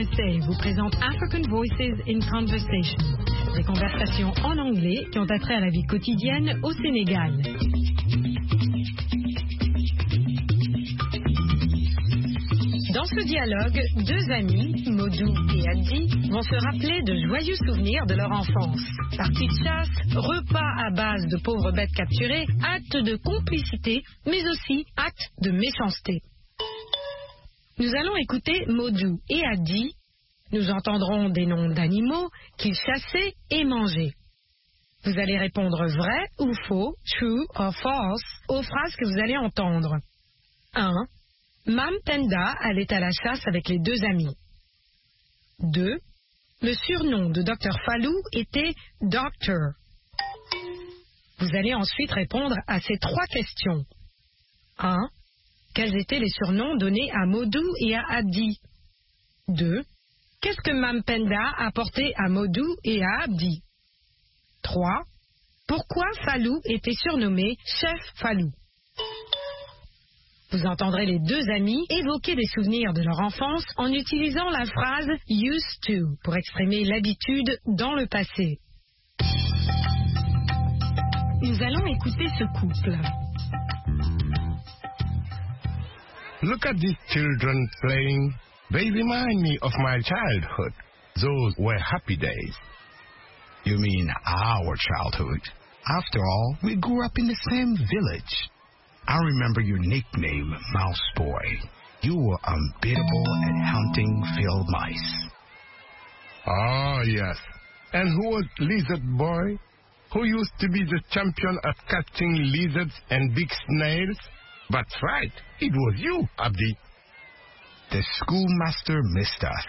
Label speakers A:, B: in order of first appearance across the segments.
A: USA vous présente African Voices in Conversation, des conversations en anglais qui ont attrait à la vie quotidienne au Sénégal. Dans ce dialogue, deux amis, Modou et Addi, vont se rappeler de joyeux souvenirs de leur enfance. Parties de chasse, repas à base de pauvres bêtes capturées, actes de complicité, mais aussi actes de méchanceté. Nous allons écouter Modou et Addi. Nous entendrons des noms d'animaux qu'ils chassaient et mangeaient. Vous allez répondre vrai ou faux, true or false, aux phrases que vous allez entendre. 1. Mam Penda allait à la chasse avec les deux amis. 2. Le surnom de Dr Fallou était Doctor. Vous allez ensuite répondre à ces trois questions. 1. Quels étaient les surnoms donnés à Modou et à Addi? 2. Qu'est-ce que Mam Penda apportait à Modou et à Addi? 3. Pourquoi Fallou était surnommé Chef Fallou? Vous entendrez les deux amis évoquer des souvenirs de leur enfance en utilisant la phrase « used to » pour exprimer l'habitude dans le passé. Nous allons écouter ce couple.
B: Look at these children playing. They remind me of my childhood. Those were happy days.
C: You mean our childhood? After all, we grew up in the same village. I remember your nickname, Mouse Boy. You were unbeatable at hunting field mice.
B: Oh, yes. And who was Lizard Boy? Who used to be the champion at catching lizards and big snails? That's right. It was you, Abdi.
C: The schoolmaster missed us.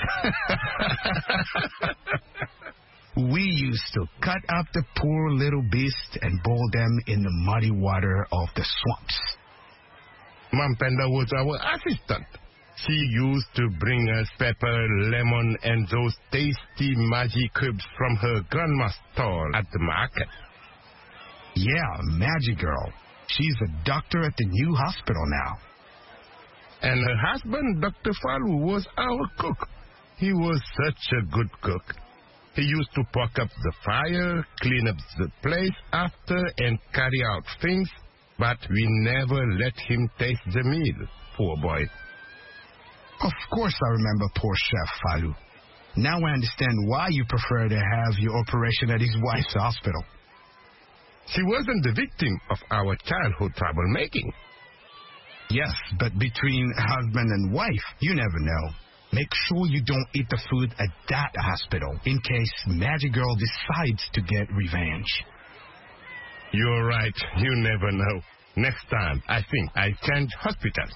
C: We used to cut up the poor little beasts and boil them in the muddy water of the swamps.
B: Mam Penda was our assistant. She used to bring us pepper, lemon, and those tasty magic herbs from her grandma's stall at the market.
C: Yeah, Magic Girl. She's a doctor at the new hospital now.
B: And her husband, Dr. Fallou, was our cook. He was such a good cook. He used to poke up the fire, clean up the place after, and carry out things, but we never let him taste the meal, poor boy.
C: Of course I remember poor Chef Fallou. Now I understand why you prefer to have your operation at his wife's hospital.
B: She wasn't the victim of our childhood troublemaking.
C: Yes, but between husband and wife, you never know. Make sure you don't eat the food at that hospital in case Magic Girl decides to get revenge.
B: You're right. You never know. Next time, I think I change hospitals.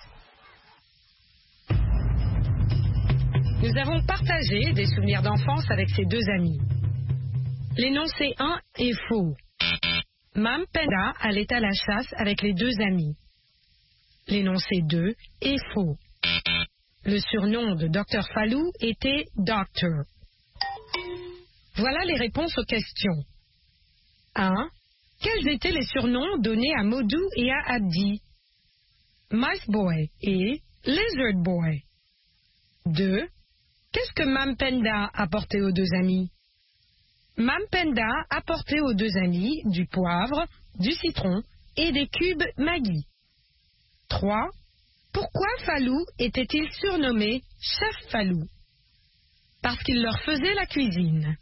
A: Nous avons partagé des souvenirs d'enfance avec ces deux amis. L'énoncé 1 est faux. Mam Penda allait à la chasse avec les deux amis. L'énoncé 2 est faux. Le surnom de Dr Fallou était Doctor. Voilà les réponses aux questions. 1. Quels étaient les surnoms donnés à Modou et à Addi? Mice Boy et Lizard Boy. 2. Qu'est-ce que Mam Penda apportait aux deux amis? Mam Penda apportait aux deux amis du poivre, du citron et des cubes Maggi. 3. Pourquoi Fallou était-il surnommé Chef Fallou? Parce qu'il leur faisait la cuisine.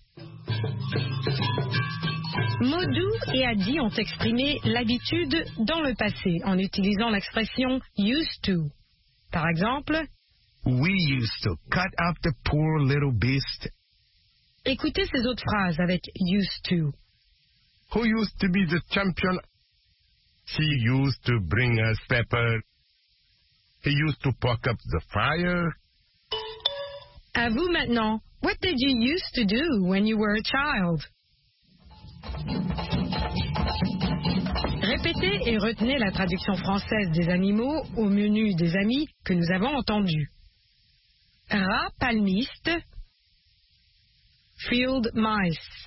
A: Modou et Addi ont exprimé l'habitude dans le passé en utilisant l'expression used to. Par exemple,
C: we used to cut up the poor little beast.
A: Écoutez ces autres phrases avec used to.
B: Who used to be the champion? She used to bring us pepper. He used to poke up the fire.
A: À vous maintenant. What did you used to do when you were a child? Répétez et retenez la traduction française des animaux au menu des amis que nous avons entendu. Rat palmiste, field mice.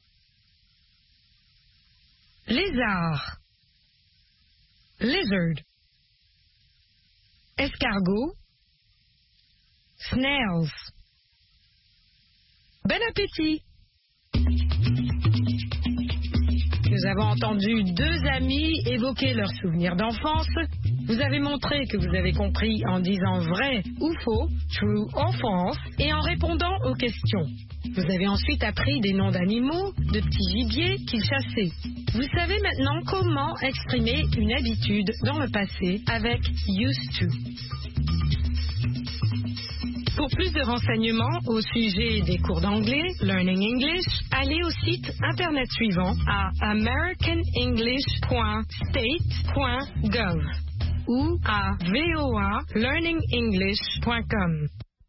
A: Lézard, lizard. Escargot, snails. Bon appétit! Nous avons entendu deux amis évoquer leurs souvenirs d'enfance. Vous avez montré que vous avez compris en disant vrai ou faux, true or false, et en répondant aux questions. Vous avez ensuite appris des noms d'animaux, de petits gibiers qu'ils chassaient. Vous savez maintenant comment exprimer une habitude dans le passé avec used to. Pour plus de renseignements au sujet des cours d'anglais, Learning English, allez au site internet suivant à americanenglish.state.gov ou à voalearningenglish.com.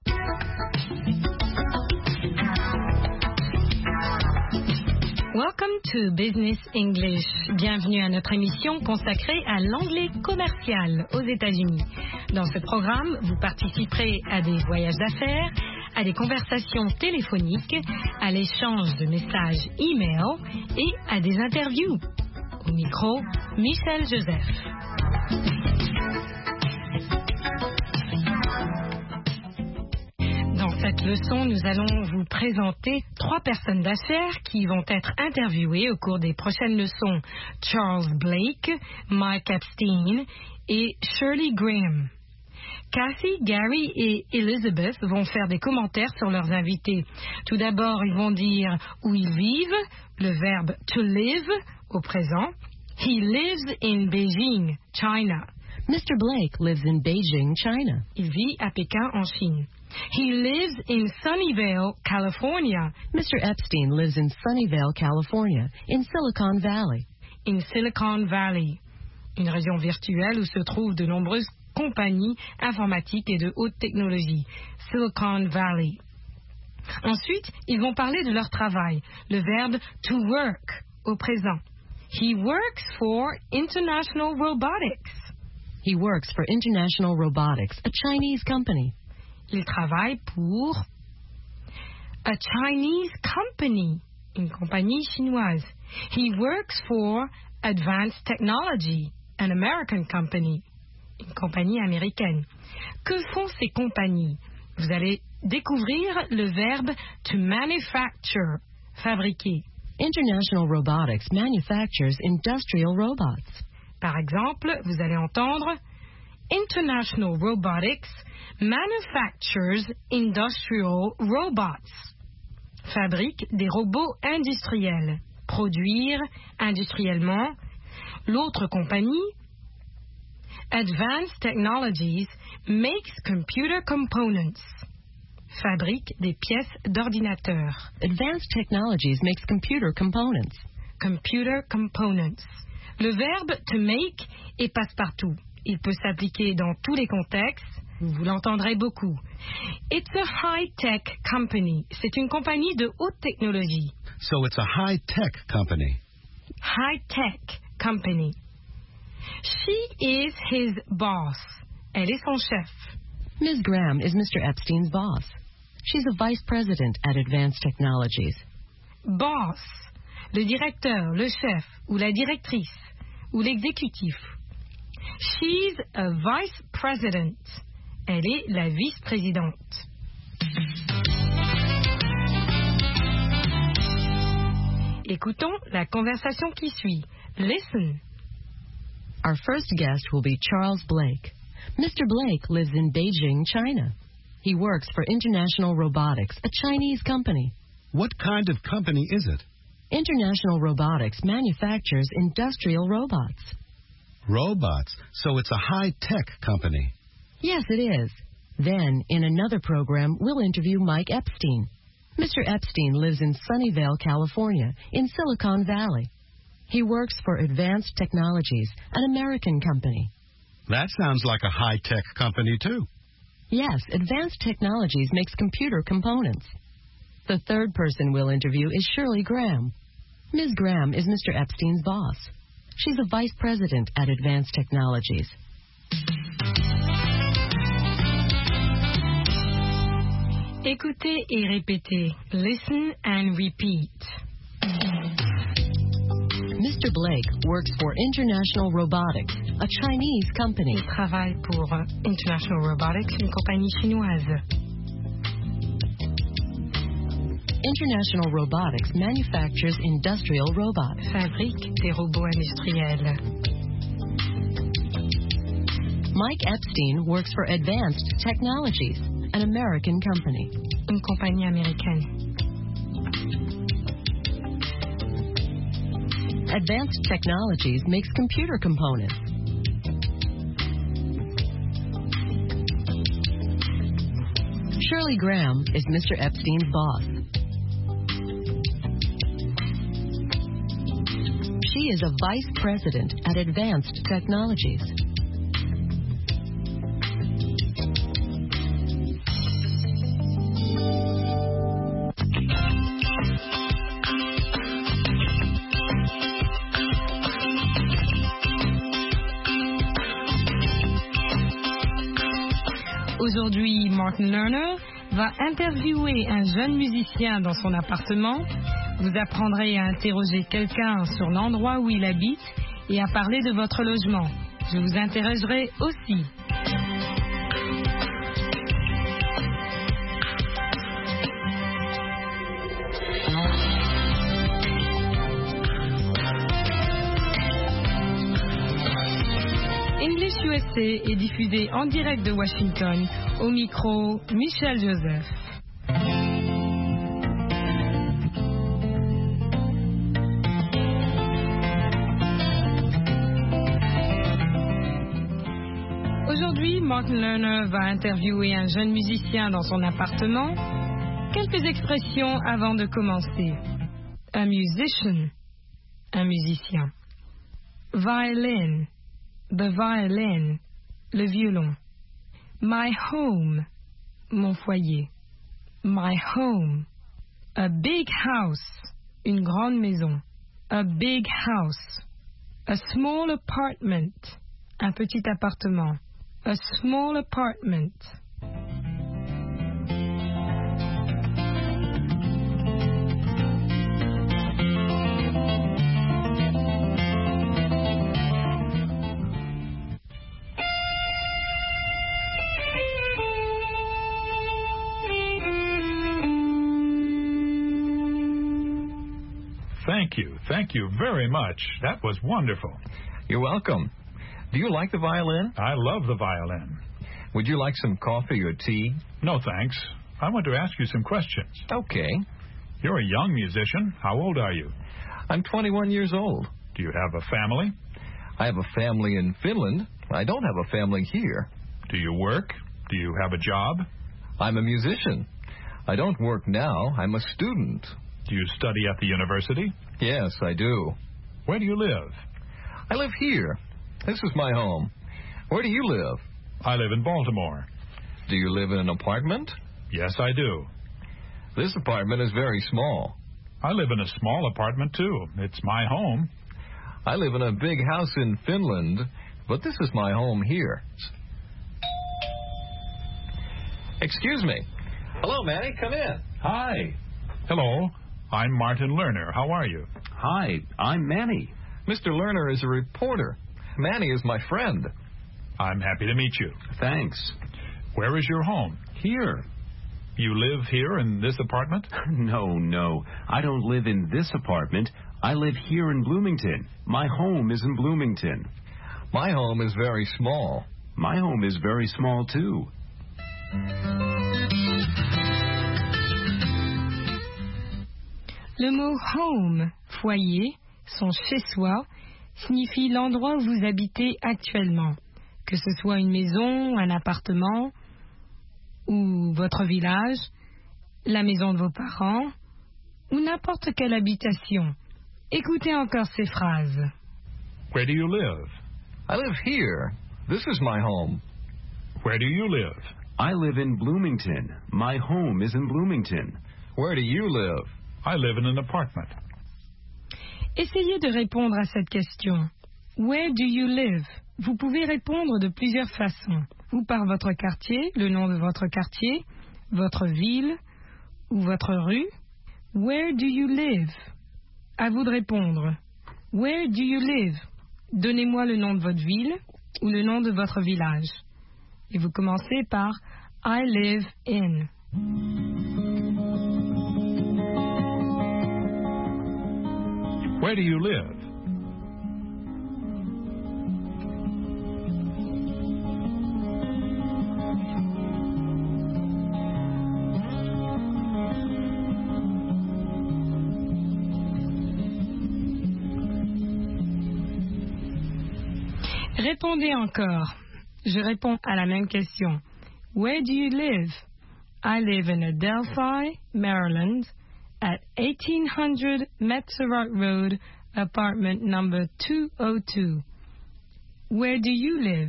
A: Welcome to Business English. Bienvenue à notre émission consacrée à l'anglais commercial aux États-Unis. Dans ce programme, vous participerez à des voyages d'affaires, à des conversations téléphoniques, à l'échange de messages e-mail et à des interviews. Au micro, Michel Joseph. Dans cette leçon, nous allons vous présenter 3 personnes d'affaires qui vont être interviewées au cours des prochaines leçons. Charles Blake, Mike Epstein et Shirley Graham. Kathy, Gary et Elizabeth vont faire des commentaires sur leurs invités. Tout d'abord, ils vont dire où ils vivent, le verbe to live au présent. He lives in Beijing, China.
D: Mr. Blake lives in Beijing, China.
A: Il vit à Pékin, en Chine. He lives in Sunnyvale, California.
D: Mr. Epstein lives in Sunnyvale, California, in Silicon Valley.
A: In Silicon Valley, une région virtuelle où se trouvent de nombreuses compagnies informatiques et de haute technologie. Silicon Valley. Ensuite, ils vont parler de leur travail, le verbe to work au présent. He works for International Robotics.
D: He works for International Robotics, a Chinese company.
A: Il travaille pour a Chinese company, une compagnie chinoise. He works for Advanced Technology, an American company, une compagnie américaine. Que font ces compagnies? Vous allez découvrir le verbe to manufacture, fabriquer.
D: International Robotics manufactures industrial robots.
A: Par exemple, vous allez entendre International Robotics manufactures industrial robots. Fabrique des robots industriels. Produire industriellement. L'autre compagnie, Advanced Technologies, makes computer components. Fabrique des pièces d'ordinateur.
D: Advanced Technologies makes computer components.
A: Computer components. Le verbe to make est passe-partout. Il peut s'appliquer dans tous les contextes. Vous l'entendrez beaucoup. It's a high-tech company. C'est une compagnie de haute technologie.
E: So it's a high-tech company.
A: High-tech company. She is his boss. Elle est son chef.
D: Ms. Graham is Mr. Epstein's boss. She's a vice president at Advanced Technologies.
A: Boss, le directeur, le chef, ou la directrice, ou l'exécutif. She's a vice president. Elle est la vice-présidente. Écoutons la conversation qui suit. Listen.
D: Our first guest will be Charles Blake. Mr. Blake lives in Beijing, China. He works for International Robotics, a Chinese company.
E: What kind of company is it?
D: International Robotics manufactures industrial robots.
E: Robots. So it's a high-tech company.
D: Yes, it is. Then, in another program, we'll interview Mike Epstein. Mr. Epstein lives in Sunnyvale, California, in Silicon Valley. He works for Advanced Technologies, an American company.
E: That sounds like a high-tech company, too.
D: Yes, Advanced Technologies makes computer components. The third person we'll interview is Shirley Graham. Ms. Graham is Mr. Epstein's boss. She's a vice president at Advanced Technologies.
A: Écoutez et répétez. Listen and repeat.
D: Mr. Blake works for International Robotics, a Chinese company.
A: Il travaille pour International Robotics, une compagnie chinoise.
D: International Robotics manufactures industrial robots.
A: Fabrique des robots industriels.
D: Mike Epstein works for Advanced Technologies, an American company.
A: Une compagnie américaine.
D: Advanced Technologies makes computer components. Shirley Graham is Mr. Epstein's boss. She is a vice president at Advanced Technologies.
A: Aujourd'hui, Martin Lerner va interviewer un jeune musicien dans son appartement. Vous apprendrez à interroger quelqu'un sur l'endroit où il habite et à parler de votre logement. Je vous interrogerai aussi. English USA est diffusé en direct de Washington. Au micro, Michel Joseph. Aujourd'hui, Martin Lerner va interviewer un jeune musicien dans son appartement. Quelques expressions avant de commencer. A musician, un musicien. Violin, the violin, le violon. My home, mon foyer. My home. A big house, une grande maison. A big house. A small apartment, un petit appartement. A small apartment.
F: Thank you very much. That was wonderful.
G: You're welcome. Do you like the violin?
F: I love the violin.
G: Would you like some coffee or tea?
F: No, thanks. I want to ask you some questions.
G: Okay.
F: You're a young musician. How old are you?
G: I'm 21 years old.
F: Do you have a family?
G: I have a family in Finland. I don't have a family here.
F: Do you work? Do you have a job?
G: I'm a musician. I don't work now. I'm a student.
F: Do you study at the university?
G: Yes, I do.
F: Where do you live?
G: I live here. This is my home. Where do you live?
F: I live in Baltimore.
G: Do you live in an apartment?
F: Yes, I do.
G: This apartment is very small.
F: I live in a small apartment, too. It's my home.
G: I live in a big house in Finland, but this is my home here. Excuse me. Hello, Manny. Come in.
H: Hi.
F: Hello. I'm Martin Lerner. How are you?
H: Hi, I'm Manny.
G: Mr. Lerner is a reporter. Manny is my friend.
F: I'm happy to meet you.
H: Thanks.
F: Where is your home?
H: Here.
F: You live here in this apartment?
H: No. I don't live in this apartment. I live here in Bloomington. My home is in Bloomington.
G: My home is very small.
H: My home is very small, too.
A: Le mot home, foyer, son chez-soi, signifie l'endroit où vous habitez actuellement, que ce soit une maison, un appartement ou votre village, la maison de vos parents ou n'importe quelle habitation. Écoutez encore ces phrases.
F: Where do you live?
G: I live here. This is my home.
F: Where do you live?
H: I live in Bloomington. My home is in Bloomington.
G: Where do you live?
F: I live in an apartment.
A: Essayez de répondre à cette question. Where do you live? Vous pouvez répondre de plusieurs façons. Ou par votre quartier, le nom de votre quartier, votre ville ou votre rue. Where do you live? À vous de répondre. Where do you live? Donnez-moi le nom de votre ville ou le nom de votre village. Et vous commencez par I live in.
F: Where do you live?
A: Répondez encore. Je réponds à la même question. Where do you live? I live in Adelphi, Maryland, at 1800 Metzerott Road, apartment number 202. Where do you live?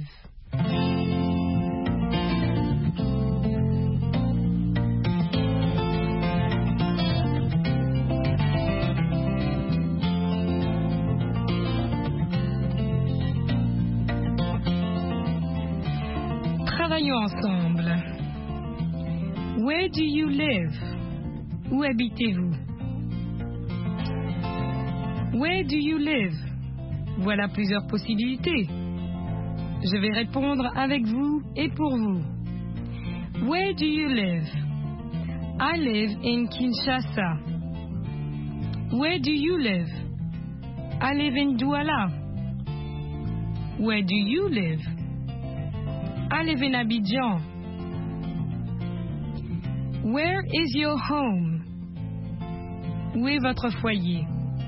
A: Travaillons ensemble. Where do you live? Où habitez-vous? Where do you live? Voilà plusieurs possibilités. Je vais répondre avec vous et pour vous. Where do you live? I live in Kinshasa. Where do you live? I live in Douala. Where do you live? I live in Abidjan. Where is your home? Où est votre foyer?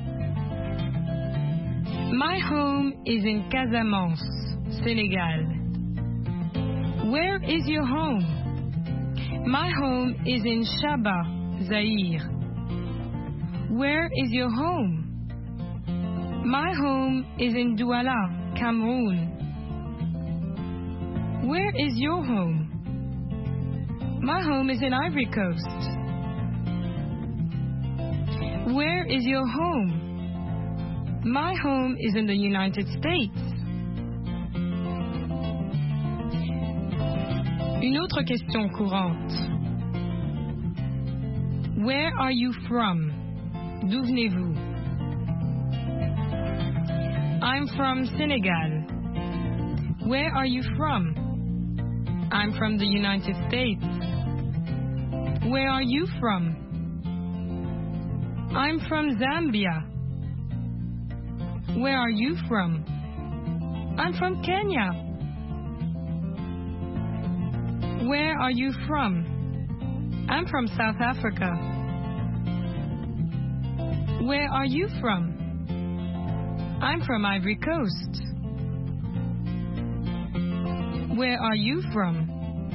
A: My home is in Casamance, Senegal. Where is your home? My home is in Shaba, Zaire. Where is your home? My home is in Douala, Cameroon. Where is your home? My home is in Ivory Coast. Where is your home? My home is in the United States. Une autre question courante. Where are you from? D'où venez-vous? I'm from Senegal. Where are you from? I'm from the United States. Where are you from? I'm from Zambia. Where are you from? I'm from Kenya. Where are you from? I'm from South Africa. Where are you from? I'm from Ivory Coast. Where are you from?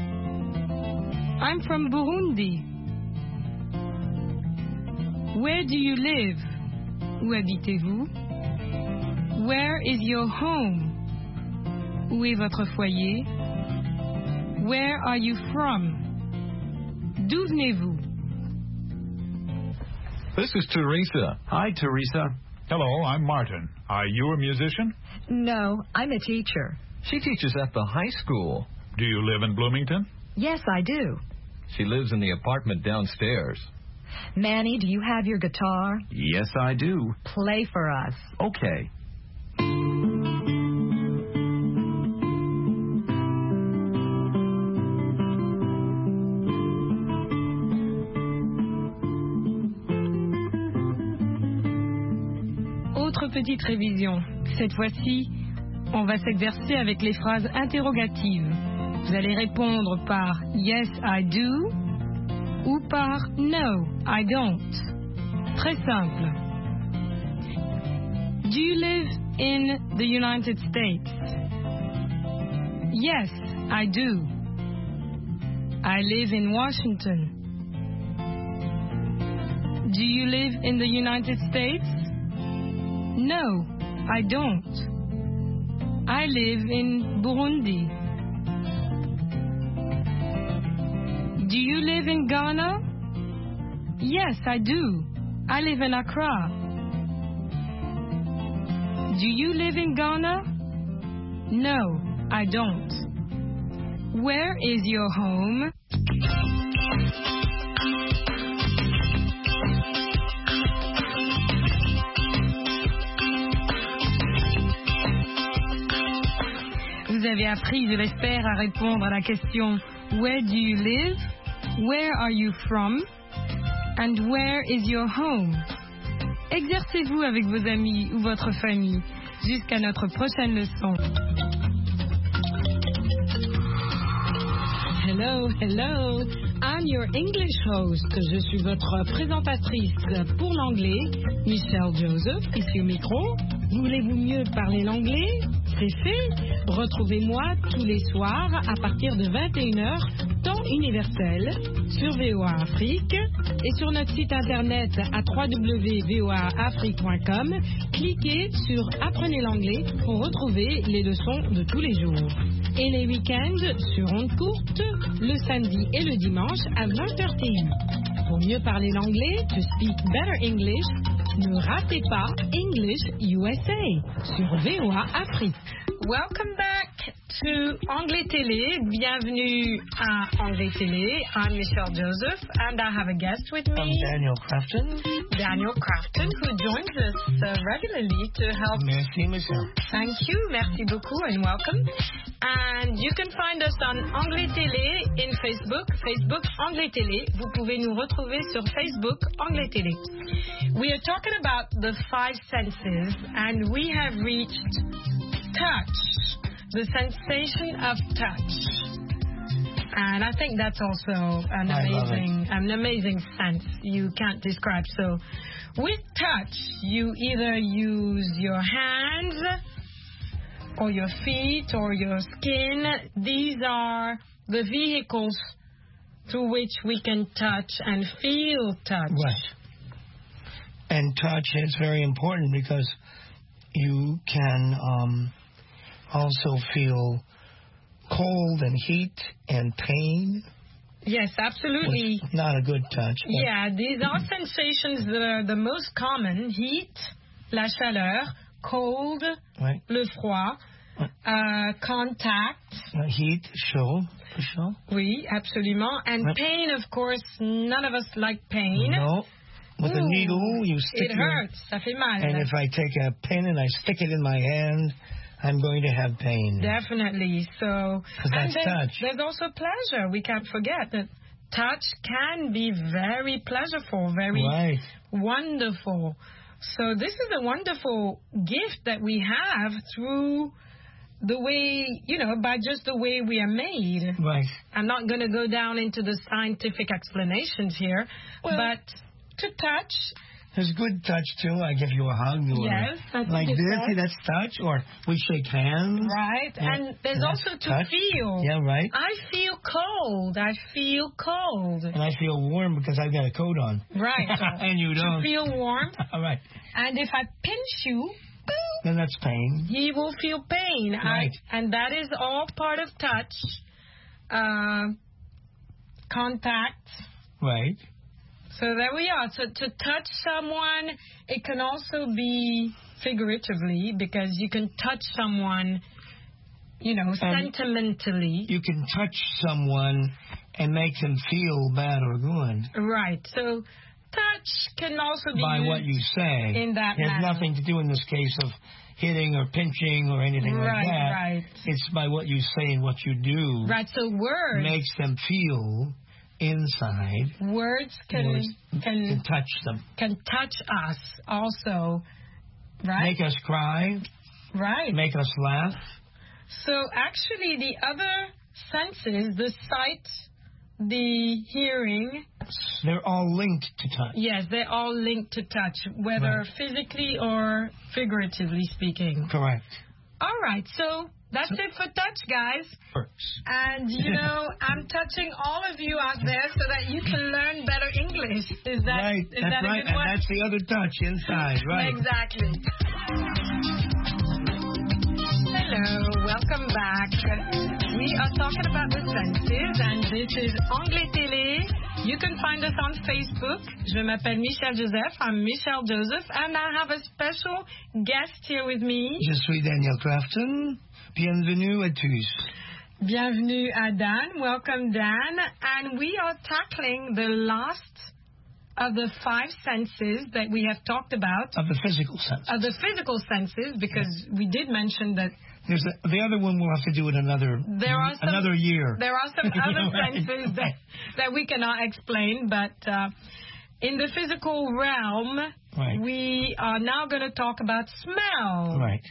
A: I'm from Burundi. Where do you live? Où habitez-vous? Where is your home? Où est votre foyer? Where are you from? D'où venez-vous?
G: This is Teresa.
H: Hi, Teresa.
F: Hello, I'm Martin. Are you a musician?
I: No, I'm a teacher.
G: She teaches at the high school.
F: Do you live in Bloomington?
I: Yes, I do.
G: She lives in the apartment downstairs.
I: Manny, do you have your guitar?
H: Yes, I do.
I: Play for us.
H: Okay.
A: Autre petite révision. Cette fois-ci, on va s'exercer avec les phrases interrogatives. Vous allez répondre par Yes, I do ou par No, I don't. Très simple. Do you live in the United States? Yes, I do. I live in Washington. Do you live in the United States? No, I don't. I live in Burundi. Do you live in Ghana? Yes, I do. I live in Accra. Do you live in Ghana? No, I don't. Where is your home? Vous avez appris, je l'espère, à répondre à la question Where do you live? Where are you from? And where is your home? Exercez-vous avec vos amis ou votre famille. Jusqu'à notre prochaine leçon. Hello, hello. I'm your English host. Je suis votre présentatrice pour l'anglais, Michelle Joseph, ici au micro. Voulez-vous mieux parler l'anglais? C'est fait. Retrouvez-moi tous les soirs à partir de 21h, temps universel, sur VOA Afrique et sur notre site internet à www.voaafrique.com. Cliquez sur Apprenez l'anglais pour retrouver les leçons de tous les jours. Et les week-ends sur ondes courtes, le samedi et le dimanche à 20h TU. Pour mieux parler l'anglais, to speak better English, ne ratez pas English USA sur VOA Afrique. Welcome back to Anglais Télé. Bienvenue à Anglais Télé. I'm Michelle Joseph and I have a guest with me.
J: I'm Daniel Crafton.
A: Daniel Crafton, who joins us regularly to help.
J: Merci, Michelle.
A: Thank you. Merci beaucoup and welcome. And you can find us on Anglais Télé in Facebook. Facebook Anglais Télé. Vous pouvez nous retrouver sur Facebook Anglais Télé. We are talking about the 5 senses and we have reached touch, the sensation of touch. And I think that's also an amazing sense you can't describe. So with touch, you either use your hands or your feet or your skin. These are the vehicles through which we can touch and feel touch.
J: Right. And touch is very important because you can also feel cold and heat and pain.
A: Yes, absolutely.
J: Not a good touch.
A: Yeah, these are sensations that are the most common. Heat, la chaleur, cold,
J: right.
A: Le froid, contact.
J: Heat, chaud.
A: Oui, absolument. And right. Pain, of course, none of us like pain.
J: No. With a needle, you stick
A: it hurts. Ça fait mal.
J: And if I take a pin and I stick it in my hand, I'm going to have pain.
A: Definitely. So,
J: that's touch.
A: There's also pleasure. We can't forget that touch can be very pleasurable, very
J: right.
A: wonderful. So this is a wonderful gift that we have through the way, by just the way we are made.
J: Right.
A: I'm not going to go down into the scientific explanations here, but to touch.
J: There's good touch, too. I give you a hug.
A: Yes.
J: Like this, see, that's touch. Or we shake hands.
A: Right. Yeah. And there's also to feel.
J: Yeah, right.
A: I feel cold. And
J: I feel warm because I've got a coat on.
A: Right.
J: And you don't.
A: To feel warm.
J: All right.
A: And if I pinch you,
J: then that's pain.
A: You will feel pain.
J: Right.
A: And that is all part of touch. Contact.
J: Right.
A: So there we are. So to touch someone, it can also be figuratively because you can touch someone, sentimentally.
J: You can touch someone and make them feel bad or good.
A: Right. So touch can also be
J: by
A: used
J: what you say.
A: In that
J: It has
A: manner.
J: nothing to do in this case of hitting or pinching or anything like that.
A: Right.
J: It's by what you say and what you do.
A: Right. So words
J: makes them feel inside.
A: Words can
J: touch them.
A: Can touch us also, right?
J: Make us cry.
A: Right.
J: Make us laugh.
A: So actually the other senses, the sight, the hearing,
J: they're all linked to touch.
A: Yes, they're all linked to touch, whether physically or figuratively speaking.
J: Correct.
A: All right, so that's it for touch, guys. And, I'm touching all of you out there so that you can learn better English. Is that
J: right?
A: Is that
J: right.
A: a good one?
J: And that's the other touch inside, right?
A: Exactly. Hello, welcome back. We are talking about the senses, and this is Anglais Télé. You can find us on Facebook. Je m'appelle Michelle Joseph. I'm Michelle Joseph, and I have a special guest here with me.
J: Je suis Daniel Crafton. Bienvenue à tous.
A: Bienvenue à Dan. Welcome, Dan. And we are tackling the last of the 5 senses that we have talked about.
J: Of the physical senses.
A: Of the physical senses, because we did mention that
J: the other one we'll have to do it another year.
A: There are some other senses that we cannot explain, but in the physical realm,
J: right.
A: we are now going to talk about smell.
J: Right.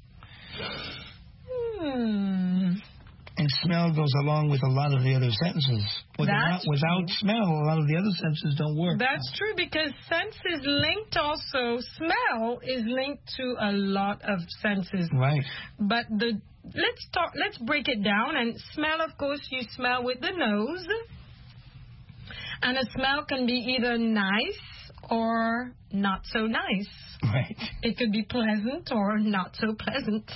J: And smell goes along with a lot of the other senses. Without smell, a lot of the other senses don't work.
A: That's true, because sense is linked also. Smell is linked to a lot of senses.
J: Right.
A: But let's break it down. And smell, of course, you smell with the nose. And a smell can be either nice or not so nice.
J: Right.
A: It could be pleasant or not so pleasant.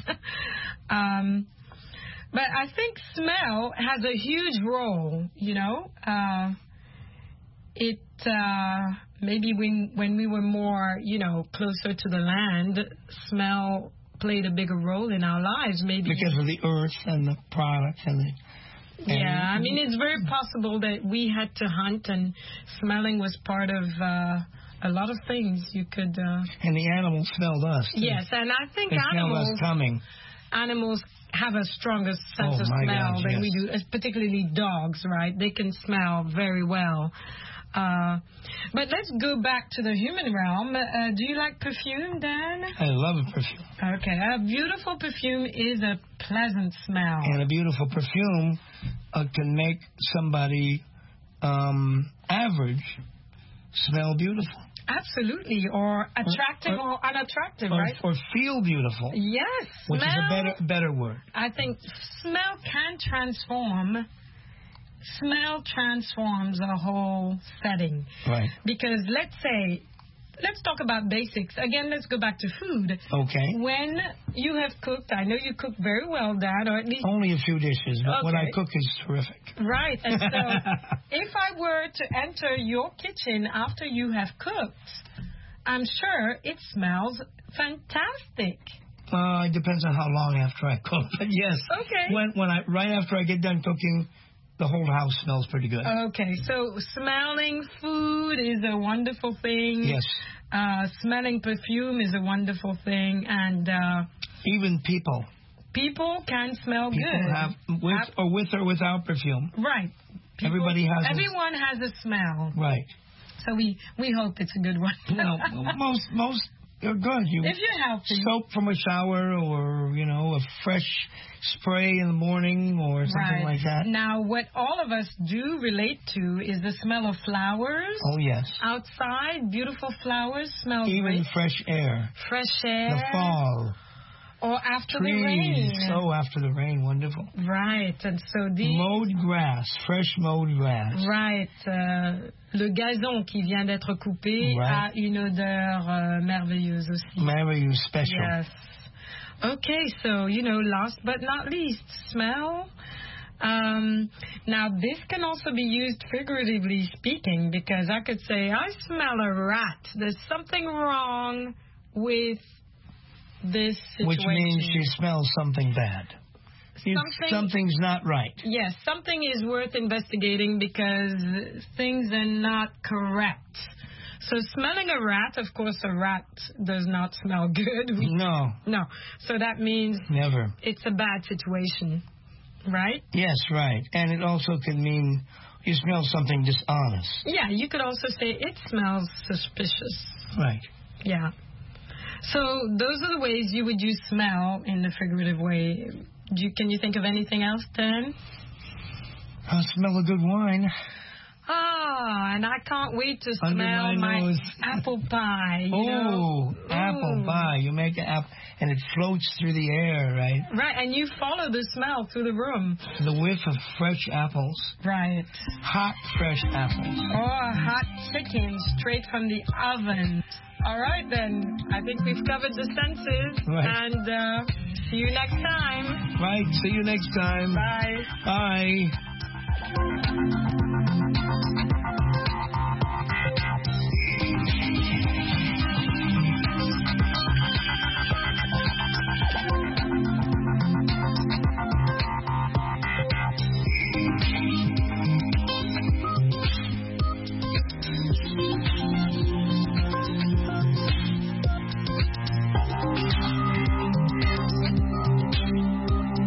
A: But I think smell has a huge role, you know. Maybe when we were more, you know, closer to the land, smell played a bigger role in our lives. Maybe
J: because of the earth and the products and the...
A: Yeah, I mean, it's very possible that we had to hunt, and smelling was part of a lot of things you could...
J: And the animals smelled us, too.
A: Yes, and I think
J: they smelled us coming.
A: Animals have a stronger sense of smell than we do, particularly dogs, right? They can smell very well. But let's go back to the human realm. Do you like perfume, Dan?
J: I love a perfume.
A: Okay, a beautiful perfume is a pleasant smell.
J: And a beautiful perfume can make somebody average smell beautiful.
A: Absolutely, or attractive or unattractive, right?
J: Or feel beautiful.
A: Yes,
J: which
A: smell,
J: is a better word.
A: I think smell can transform. Smell transforms a whole setting.
J: Right.
A: Because let's talk about basics. Again, let's go back to food.
J: Okay.
A: When you have cooked, I know you cook very well, Dad, or at least...
J: Only a few dishes, but what I cook is terrific.
A: Right. And so if I were to enter your kitchen after you have cooked, I'm sure it smells fantastic.
J: It depends on how long after I cook. But yes.
A: Okay.
J: Right after I get done cooking, the whole house smells pretty good.
A: Okay, so smelling food is a wonderful thing.
J: Yes.
A: Smelling perfume is a wonderful thing, and
J: even people.
A: People can smell
J: people
A: good.
J: Have with or without perfume.
A: Right.
J: Everyone
A: has a smell.
J: Right.
A: So we hope it's a good one.
J: No, most are good.
A: If you're healthy.
J: Soap from a shower, or a fresh spray in the morning, or something like that.
A: Now, what all of us do relate to is the smell of flowers.
J: Oh, yes.
A: Outside, beautiful flowers smell
J: even
A: great.
J: Fresh air.
A: Fresh air.
J: The fall.
A: Or after
J: Trees.
A: the rain.
J: Oh, after the rain, wonderful.
A: Right, and so
J: mowed grass, fresh mowed grass.
A: Right, le gazon qui vient d'être coupé a une odeur merveilleuse aussi.
J: Merveilleuse, special.
A: Yes. Okay, so, last but not least, smell. Now, this can also be used figuratively speaking, because I could say, I smell a rat. There's something wrong with this situation.
J: Which means you smell something bad. Something's not right.
A: Yes, something is worth investigating because things are not correct. So smelling a rat, of course, a rat does not smell good.
J: No.
A: So that means
J: never.
A: It's a bad situation, right?
J: Yes, right. And it also can mean you smell something dishonest.
A: Yeah, you could also say it smells suspicious.
J: Right.
A: Yeah. So those are the ways you would use smell in the figurative way. Can you think of anything else, Dan?
J: I smell a good wine.
A: And I can't wait to
J: smell
A: my apple pie.
J: Apple pie. You make an apple, and it floats through the air, right?
A: Right, and you follow the smell through the room.
J: The whiff of fresh apples.
A: Right.
J: Hot, fresh apples.
A: Or hot chicken straight from the oven. All right, then. I think we've covered the senses.
J: Right.
A: And see you next time.
J: Right. See you next time.
A: Bye.
J: Bye.